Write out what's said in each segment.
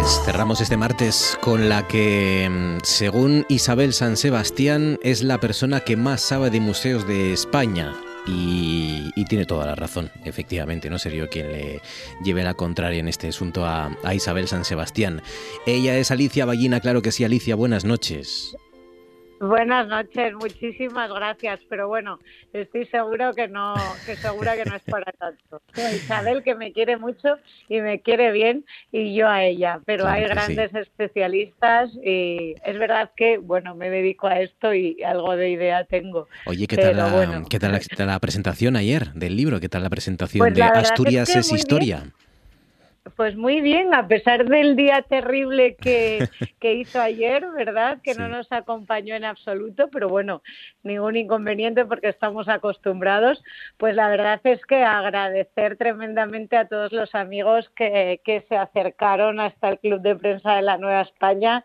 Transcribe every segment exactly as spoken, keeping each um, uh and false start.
Pues cerramos este martes con la que, según Isabel San Sebastián, es la persona que más sabe de museos de España. Y, y tiene toda la razón, efectivamente, no seré yo quien le lleve la contraria en este asunto a, a Isabel San Sebastián. Ella es Alicia Ballina, claro que sí. Alicia, buenas noches. Buenas noches, muchísimas gracias, pero bueno, estoy seguro que no, que segura que no es para tanto. Isabel, que me quiere mucho y me quiere bien, y yo a ella, pero Claro hay que grandes sí. especialistas y es verdad que, bueno, me dedico a esto y algo de idea tengo, Oye, ¿qué tal pero la, bueno. qué tal la, qué tal la presentación ayer del libro? ¿Qué tal la presentación Pues de la verdad es Asturias que es muy bien. historia? Pues muy bien, a pesar del día terrible que, que hizo ayer, ¿verdad? Que no Sí. nos acompañó en absoluto, pero bueno, ningún inconveniente porque estamos acostumbrados. Pues la verdad es que agradecer tremendamente a todos los amigos que, que se acercaron hasta el Club de Prensa de la Nueva España,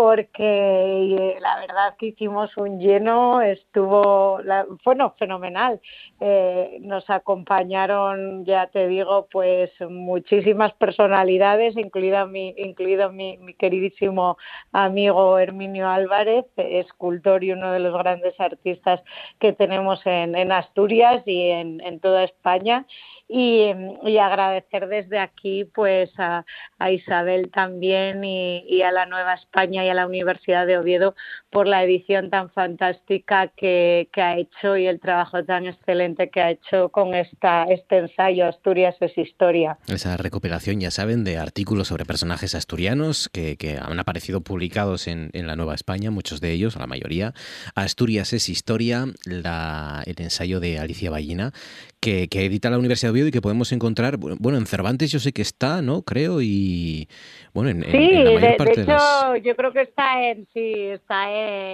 porque la verdad que hicimos un lleno, estuvo, la, bueno, fenomenal. Eh, nos acompañaron, ya te digo, pues muchísimas personalidades, incluido mi, incluido mi, mi queridísimo amigo Herminio Álvarez, escultor y uno de los grandes artistas que tenemos en, en Asturias y en, en toda España. Y, y agradecer desde aquí pues a, a Isabel también y, y a la Nueva España y a la Universidad de Oviedo por la edición tan fantástica que, que ha hecho y el trabajo tan excelente que ha hecho con esta, este ensayo Asturias es historia. Esa recopilación, ya saben, de artículos sobre personajes asturianos que, que han aparecido publicados en, en la Nueva España, muchos de ellos, la mayoría. Asturias es historia, la, el ensayo de Alicia Ballina, que, que edita la Universidad de Oviedo y que podemos encontrar, bueno, en Cervantes yo sé que está, ¿no? Creo, y bueno, en, Sí, en, en la mayor de, de parte de las hecho yo creo que está en, sí, está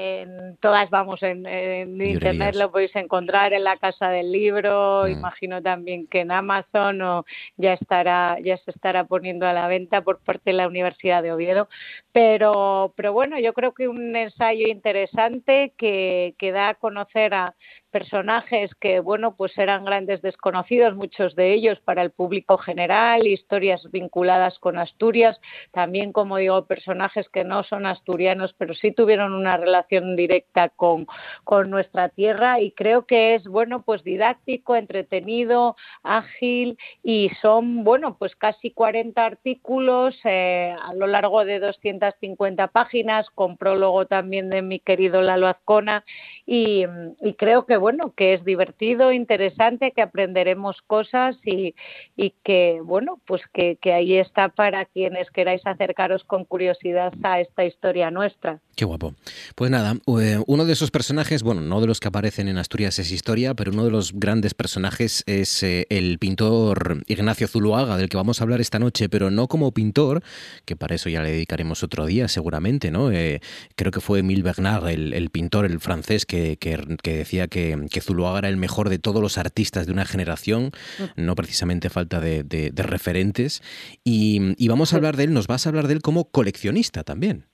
en todas, vamos, en, en internet librerías. lo podéis encontrar en la Casa del Libro, Mm. imagino también que en Amazon o ya estará, ya se estará poniendo a la venta por parte de la Universidad de Oviedo, pero, pero bueno, yo creo que un ensayo interesante que, que da a conocer a personajes que, bueno, pues eran grandes desconocidos, muchos de ellos para el público general, historias vinculadas con Asturias, también, como digo, personajes que no son asturianos, pero sí tuvieron una relación directa con, con nuestra tierra, y creo que es, bueno, pues didáctico, entretenido, ágil, y son, bueno, pues casi cuarenta artículos eh, a lo largo de doscientas cincuenta páginas, con prólogo también de mi querido Lalo Azcona, y, y creo que, bueno, que es divertido, interesante, que aprenderemos cosas y, y que, bueno, pues que, que ahí está para quienes queráis acercaros con curiosidad a esta historia nuestra. Qué guapo. Pues nada, uno de esos personajes, bueno, no de los que aparecen en Asturias es historia, pero uno de los grandes personajes es eh, el pintor Ignacio Zuloaga, del que vamos a hablar esta noche, pero no como pintor, que para eso ya le dedicaremos otro día seguramente, ¿no? Eh, creo que fue Émile Bernard, el, el pintor, el francés, que, que, que decía que, que Zuloaga era el mejor de todos los artistas de una generación, no precisamente falta de, de, de referentes, y, y vamos a hablar de él, nos vas a hablar de él como coleccionista también.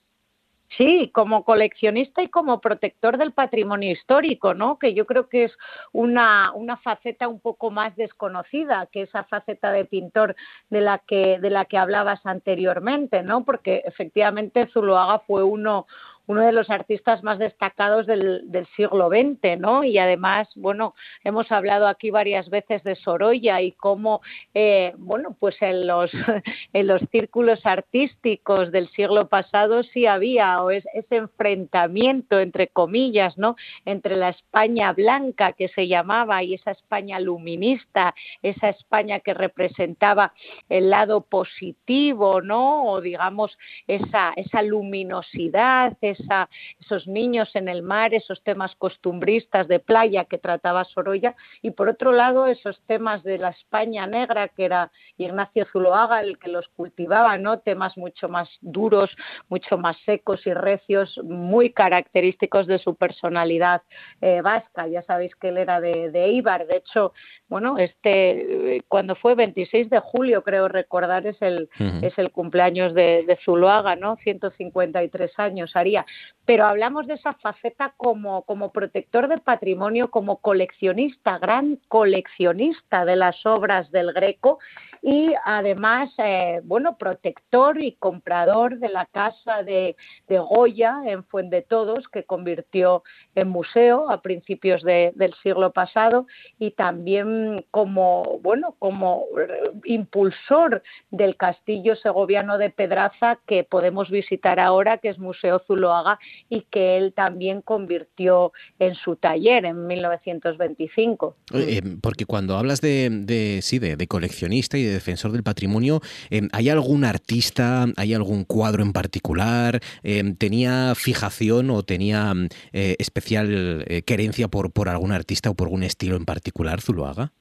Sí, como coleccionista y como protector del patrimonio histórico, ¿no? Que yo creo que es una, una faceta un poco más desconocida que esa faceta de pintor de la que, de la que hablabas anteriormente, ¿no? Porque efectivamente Zuloaga fue uno uno de los artistas más destacados del, del siglo veinte, ¿no? Y además, bueno, hemos hablado aquí varias veces de Sorolla y cómo, eh, bueno, pues en los, en los círculos artísticos del siglo pasado sí había o es, ese enfrentamiento, entre comillas, ¿no? Entre la España blanca, que se llamaba, y esa España luminista, esa España que representaba el lado positivo, ¿no? O digamos, esa, esa luminosidad, esa, esos niños en el mar, esos temas costumbristas de playa que trataba Sorolla, y por otro lado esos temas de la España negra, que era Ignacio Zuloaga el que los cultivaba, ¿no? Temas mucho más duros, mucho más secos y recios, muy característicos de su personalidad eh, vasca. Ya sabéis que él era de, de Eibar, de hecho, bueno, este cuando fue veintiséis de julio, creo recordar, es el, uh-huh. es el cumpleaños de, de Zuloaga, ¿no? ciento cincuenta y tres años haría. pero hablamos de esa faceta como, como protector del patrimonio, como coleccionista, gran coleccionista de las obras del Greco y además, eh, bueno, protector y comprador de la casa de, de Goya en Fuendetodos, que convirtió en museo a principios de, del siglo pasado, y también como, bueno, como impulsor del castillo segoviano de Pedraza, que podemos visitar ahora, que es Museo Zuloaga, y que él también convirtió en su taller en mil novecientos veinticinco. Eh, porque cuando hablas de, de sí, de, de coleccionista y de defensor del patrimonio, eh, ¿hay algún artista, hay algún cuadro en particular? Eh, ¿Tenía fijación o tenía eh, especial eh, querencia por, por algún artista o por algún estilo en particular, Zuloaga?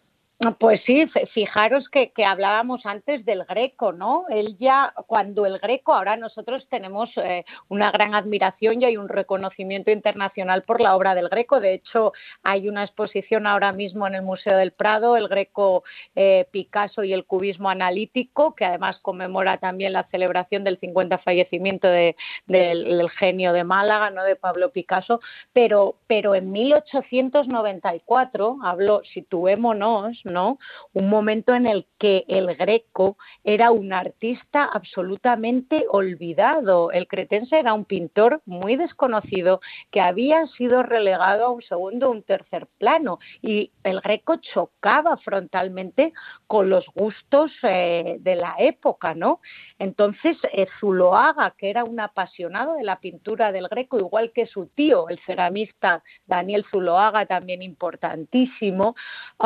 Pues sí, fijaros que, que hablábamos antes del Greco, ¿no? Él ya, cuando el Greco, ahora nosotros tenemos eh, una gran admiración y hay un reconocimiento internacional por la obra del Greco. De hecho, hay una exposición ahora mismo en el Museo del Prado, el Greco, eh, Picasso y el cubismo analítico, que además conmemora también la celebración del cincuenta fallecimiento de, de, del genio de Málaga, ¿no? De Pablo Picasso. Pero, pero en mil ochocientos noventa y cuatro, hablo, situémonos, ¿no? Un momento en el que el Greco era un artista absolutamente olvidado. El cretense era un pintor muy desconocido que había sido relegado a un segundo o un tercer plano, y el Greco chocaba frontalmente con los gustos eh, de la época, ¿no? Entonces, eh, Zuloaga, que era un apasionado de la pintura del Greco, igual que su tío, el ceramista Daniel Zuloaga, también importantísimo,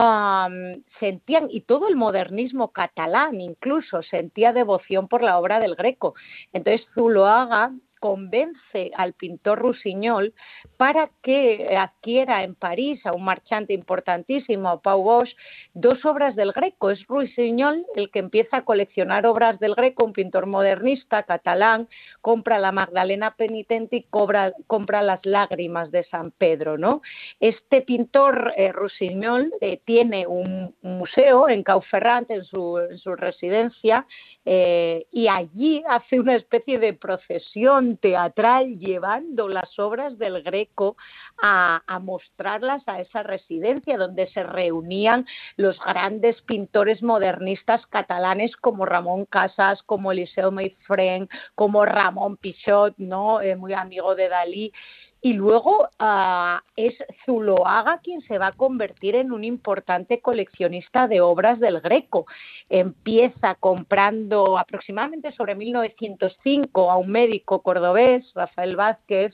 um, sentían, y todo el modernismo catalán incluso, sentía devoción por la obra del Greco. Entonces Zuloaga convence al pintor Rossinyol para que adquiera en París a un marchante importantísimo, Pau Bosch, dos obras del Greco. Es Rossinyol el que empieza a coleccionar obras del Greco, un pintor modernista catalán, compra la Magdalena Penitente y cobra, compra las Lágrimas de San Pedro, ¿no? Este pintor, eh, Rossinyol, eh, tiene un museo en Cauferrand, en su, en su residencia, eh, y allí hace una especie de procesión teatral llevando las obras del Greco a, a mostrarlas a esa residencia donde se reunían los grandes pintores modernistas catalanes como Ramón Casas, como Eliseu Meifrén, como Ramón Pichot, ¿no? Eh, muy amigo de Dalí. Y luego uh, es Zuloaga quien se va a convertir en un importante coleccionista de obras del Greco. Empieza comprando aproximadamente sobre mil novecientos cinco a un médico cordobés, Rafael Vázquez,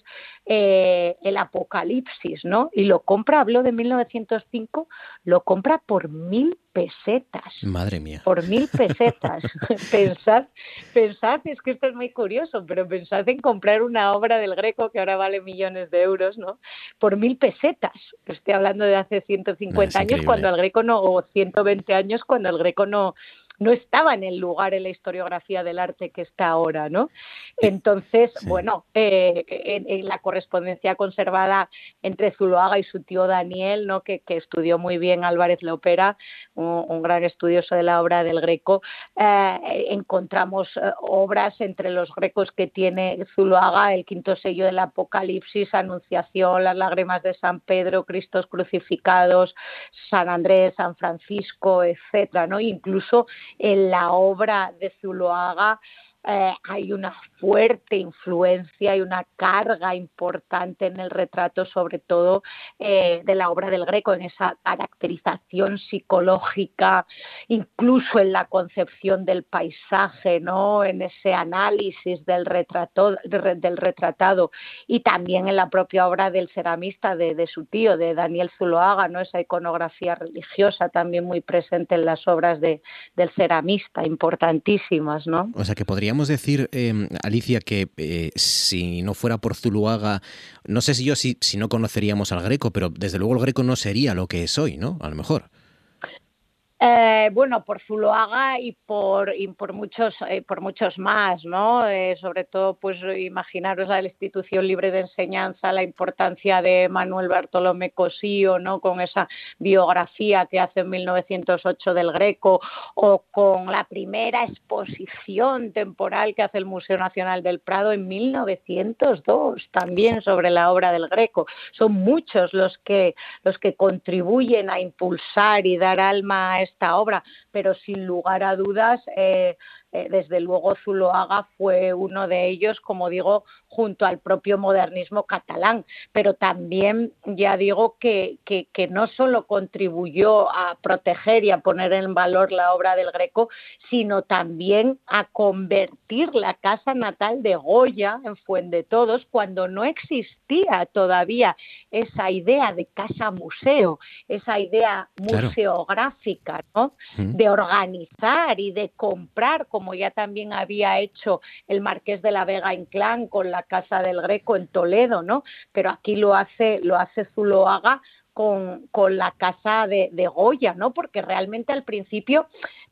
eh, el Apocalipsis, ¿no? Y lo compra, hablo de mil novecientos cinco, lo compra por mil pesetas. Madre mía. Por mil pesetas. pensad, pensad, es que esto es muy curioso, pero pensad en comprar una obra del Greco que ahora vale millones de euros, ¿no? Por mil pesetas. Estoy hablando de hace ciento cincuenta no, años, increíble. Cuando el Greco no, o ciento veinte años, cuando el Greco no, no estaba en el lugar en la historiografía del arte que está ahora, ¿no? Entonces, sí. bueno, eh, en, en la correspondencia conservada entre Zuloaga y su tío Daniel, ¿no? que, que estudió muy bien Álvarez Lopera, un, un gran estudioso de la obra del Greco, eh, encontramos eh, obras entre los Grecos que tiene Zuloaga, el quinto sello del Apocalipsis, Anunciación, las Lágrimas de San Pedro, Cristos crucificados, San Andrés, San Francisco, etcétera, ¿no? Incluso en la obra de Zuloaga eh, hay una fuerte influencia y una carga importante en el retrato, sobre todo eh, de la obra del Greco, en esa caracterización psicológica, incluso en la concepción del paisaje, ¿no? En ese análisis del, retrato, del retratado, y también en la propia obra del ceramista de, de su tío, de Daniel Zuloaga, ¿no? Esa iconografía religiosa también muy presente en las obras de, del ceramista, importantísimas, ¿no? O sea que podríamos decir, eh, Alicia, que eh, si no fuera por Zuloaga, no sé si yo si, si no conoceríamos al Greco, pero desde luego el Greco no sería lo que es hoy, ¿no? A lo mejor. Eh, bueno, por Zuloaga y por y por muchos eh, por muchos más, ¿no? Eh, sobre todo, pues imaginaros a la Institución Libre de Enseñanza, la importancia de Manuel Bartolomé Cosío, ¿no? Con esa biografía que hace en mil novecientos ocho del Greco, o con la primera exposición temporal que hace el Museo Nacional del Prado en mil novecientos dos, también sobre la obra del Greco. Son muchos los que los que contribuyen a impulsar y dar alma a esta obra, pero sin lugar a dudas, eh, eh, desde luego Zuloaga fue uno de ellos, como digo, junto al propio modernismo catalán, pero también ya digo que, que, que no solo contribuyó a proteger y a poner en valor la obra del Greco, sino también a convertir la casa natal de Goya en Fuendetodos, cuando no existía todavía esa idea de casa museo, esa idea museográfica, ¿no? Mm. De organizar y de comprar, como ya también había hecho el Marqués de la Vega Inclán con la Casa del Greco en Toledo, ¿no? Pero aquí lo hace, lo hace Zuloaga con, con la casa de, de Goya, ¿no? Porque realmente al principio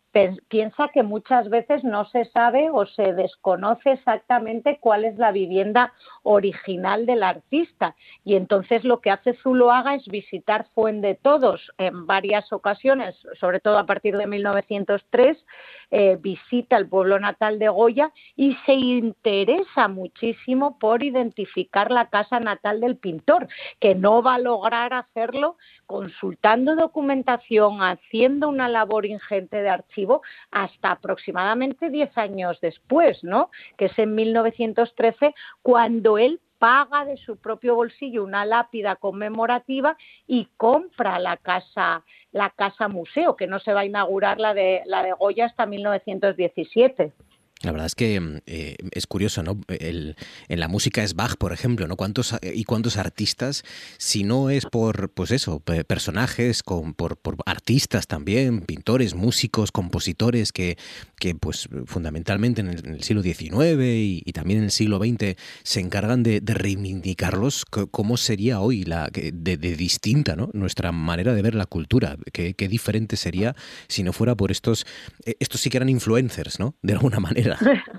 piensa que muchas veces no se sabe o se desconoce exactamente cuál es la vivienda original del artista, y entonces lo que hace Zuloaga es visitar Fuendetodos en varias ocasiones, sobre todo a partir de mil novecientos tres, eh, visita el pueblo natal de Goya y se interesa muchísimo por identificar la casa natal del pintor, que no va a lograr hacerlo consultando documentación, haciendo una labor ingente de archivo, hasta aproximadamente diez años después, ¿no? Que es en mil novecientos trece cuando él paga de su propio bolsillo una lápida conmemorativa y compra la casa, la casa museo, que no se va a inaugurar la de, la de Goya hasta mil novecientos diecisiete. La verdad es que eh, es curioso, ¿no? El, en la música es Bach, por ejemplo, ¿no? ¿Cuántos y cuántos artistas, si no es por, pues eso, personajes, con, por, por artistas también, pintores, músicos, compositores, que, que pues fundamentalmente en el, en el siglo diecinueve y, y también en el siglo veinte se encargan de, de reivindicarlos? ¿Cómo sería hoy la de, de distinta, ¿no? Nuestra manera de ver la cultura? ¿Qué, qué diferente sería si no fuera por estos, estos sí que eran influencers, ¿no? De alguna manera.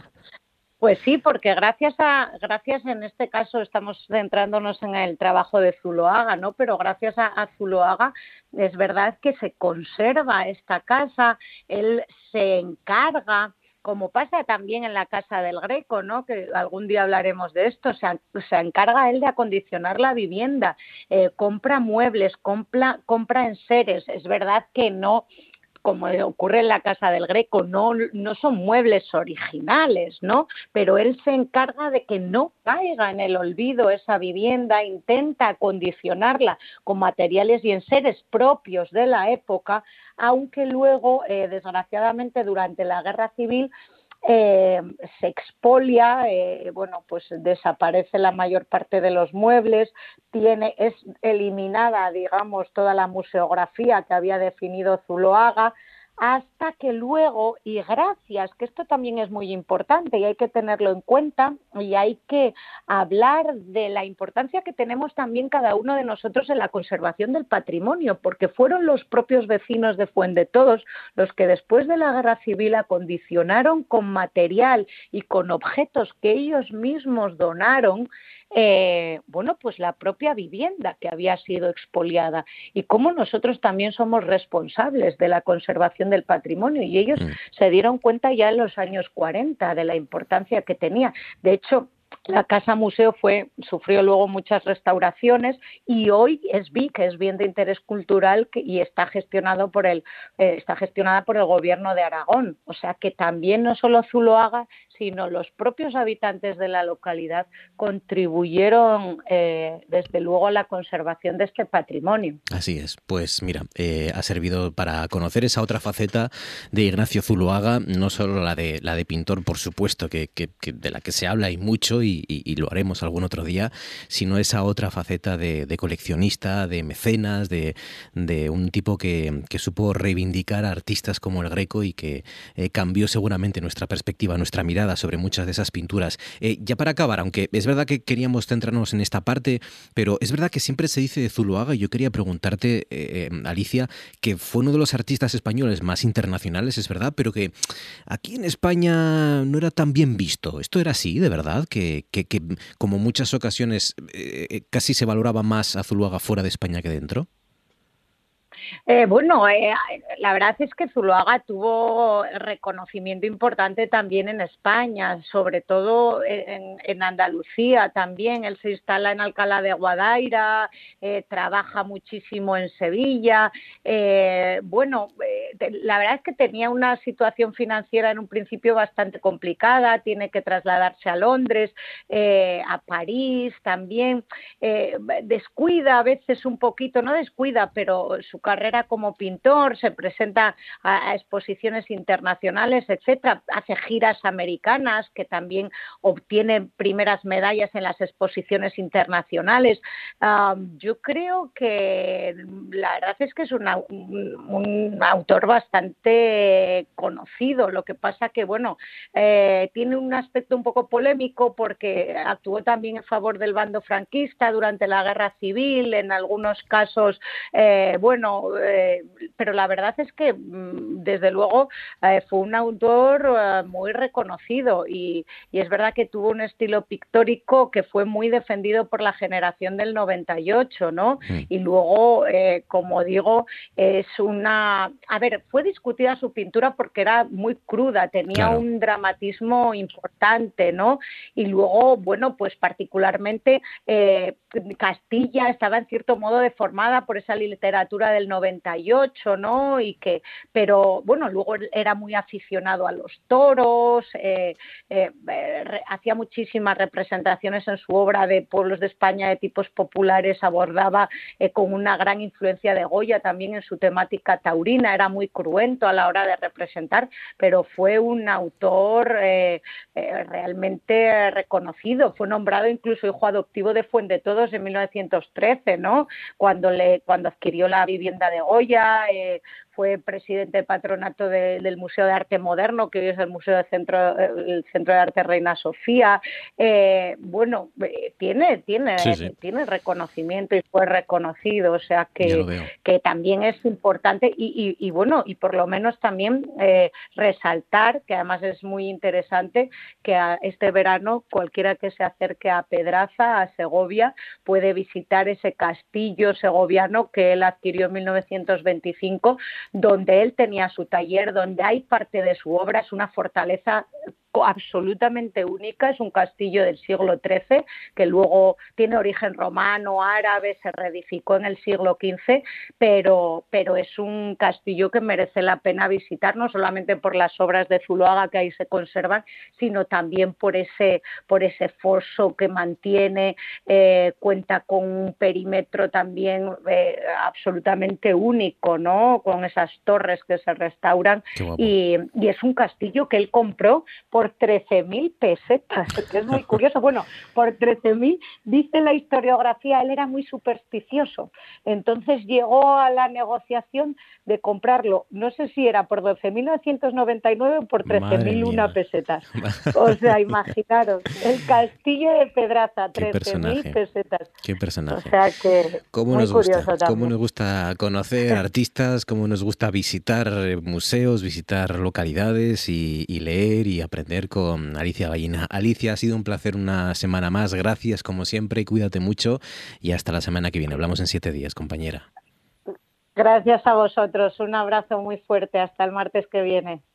Pues sí, porque gracias a, gracias en este caso estamos centrándonos en el trabajo de Zuloaga, ¿no? Pero gracias a, a Zuloaga es verdad que se conserva esta casa, él se encarga, como pasa también en la Casa del Greco, ¿no? Que algún día hablaremos de esto, se, se encarga él de acondicionar la vivienda, eh, compra muebles, compra, compra enseres, es verdad que no, como ocurre en la Casa del Greco, no, no son muebles originales, ¿no? Pero él se encarga de que no caiga en el olvido esa vivienda, intenta acondicionarla con materiales y enseres propios de la época, aunque luego, eh, desgraciadamente, durante la Guerra Civil, Eh, se expolia, eh, bueno, pues desaparece la mayor parte de los muebles, tiene, es eliminada, digamos, toda la museografía que había definido Zuloaga, hasta que luego, y gracias, que esto también es muy importante y hay que tenerlo en cuenta, y hay que hablar de la importancia que tenemos también cada uno de nosotros en la conservación del patrimonio, porque fueron los propios vecinos de Fuendetodos los que después de la Guerra Civil acondicionaron con material y con objetos que ellos mismos donaron, Eh, bueno, pues la propia vivienda que había sido expoliada, y cómo nosotros también somos responsables de la conservación del patrimonio, y ellos mm. se dieron cuenta ya en los años cuarenta de la importancia que tenía. De hecho, la Casa Museo fue, sufrió luego muchas restauraciones y hoy es B I C, es Bien de Interés Cultural, que, y está gestionado por el, eh, está gestionada por el Gobierno de Aragón. O sea que también no solo Zuloaga, sino los propios habitantes de la localidad contribuyeron eh, desde luego a la conservación de este patrimonio. Así es. Pues mira, eh, ha servido para conocer esa otra faceta de Ignacio Zuloaga, no solo la de la de pintor, por supuesto, que, que, que de la que se habla y mucho, y, y, y lo haremos algún otro día, sino esa otra faceta de, de coleccionista, de mecenas, de, de un tipo que, que supo reivindicar a artistas como el Greco y que eh, cambió seguramente nuestra perspectiva, nuestra mirada mirada sobre muchas de esas pinturas. Eh, ya para acabar, aunque es verdad que queríamos centrarnos en esta parte, pero es verdad que siempre se dice de Zuloaga, y yo quería preguntarte, eh, Alicia, que fue uno de los artistas españoles más internacionales, es verdad, pero que aquí en España no era tan bien visto. ¿Esto era así, de verdad? Que, que, que como muchas ocasiones eh, casi se valoraba más a Zuloaga fuera de España que dentro. Eh, bueno, eh, la verdad es que Zuloaga tuvo reconocimiento importante también en España, sobre todo en, en Andalucía también. Él se instala en Alcalá de Guadaira, eh, trabaja muchísimo en Sevilla. Eh, bueno, eh, la verdad es que tenía una situación financiera en un principio bastante complicada, tiene que trasladarse a Londres, eh, a París también. Eh, descuida a veces un poquito, no descuida, pero su carrera como pintor, se presenta a, a exposiciones internacionales, etcétera, hace giras americanas que también obtiene primeras medallas en las exposiciones internacionales. Um, yo creo que la verdad es que es una, un, un autor bastante conocido, lo que pasa que, bueno, eh, tiene un aspecto un poco polémico porque actuó también en favor del bando franquista durante la Guerra Civil, en algunos casos, eh, bueno, Eh, pero la verdad es que desde luego eh, fue un autor eh, muy reconocido y, y es verdad que tuvo un estilo pictórico que fue muy defendido por la generación del noventa y ocho, ¿no? Mm. Y luego, eh, como digo, es una... A ver, fue discutida su pintura porque era muy cruda, tenía claro. un dramatismo importante, ¿no? Y luego, bueno, pues particularmente eh, Castilla estaba en cierto modo deformada por esa literatura del noventa y ocho, ¿no? Y que, pero bueno, luego era muy aficionado a los toros, eh, eh, eh, hacía muchísimas representaciones en su obra de pueblos de España de tipos populares, abordaba eh, con una gran influencia de Goya también en su temática taurina, era muy cruento a la hora de representar, pero fue un autor eh, eh, realmente reconocido, fue nombrado incluso hijo adoptivo de Fuendetodos en mil novecientos trece, ¿no? Cuando le cuando adquirió la vivienda de Goya, eh, fue presidente del patronato de, del Museo de Arte Moderno, que hoy es el Museo de Centro, el Centro de Arte Reina Sofía. Eh, bueno, eh, tiene, tiene, sí, sí. tiene reconocimiento y fue reconocido, o sea que, que también es importante y, y, y bueno, y por lo menos también eh, resaltar, que además es muy interesante, que a este verano cualquiera que se acerque a Pedraza, a Segovia, puede visitar ese castillo segoviano que él adquirió en mil novecientos veinticinco, donde él tenía su taller, donde hay parte de su obra, es una fortaleza absolutamente única, es un castillo del siglo trece que luego tiene origen romano, árabe, se reedificó en el siglo quince, pero, pero es un castillo que merece la pena visitar, no solamente por las obras de Zuloaga que ahí se conservan, sino también por ese, por ese foso que mantiene, eh, cuenta con un perímetro también eh, absolutamente único, ¿no? Con esas torres que se restauran y, y es un castillo que él compró por trece mil pesetas, que es muy curioso. Bueno, por trece mil, dice la historiografía, él era muy supersticioso. Entonces llegó a la negociación de comprarlo, no sé si era por doce mil novecientos noventa y nueve o por trece mil una pesetas. O sea, imaginaros, el castillo de Pedraza, trece mil pesetas. Qué personaje. O sea que ¿Cómo muy nos gusta, curioso también. cómo nos gusta conocer artistas, cómo nos gusta visitar museos, visitar localidades y, y leer y aprender con Alicia Ballina. Alicia, ha sido un placer una semana más. Gracias, como siempre, y cuídate mucho. Y hasta la semana que viene. Hablamos en siete días, compañera. Gracias a vosotros. Un abrazo muy fuerte. Hasta el martes que viene.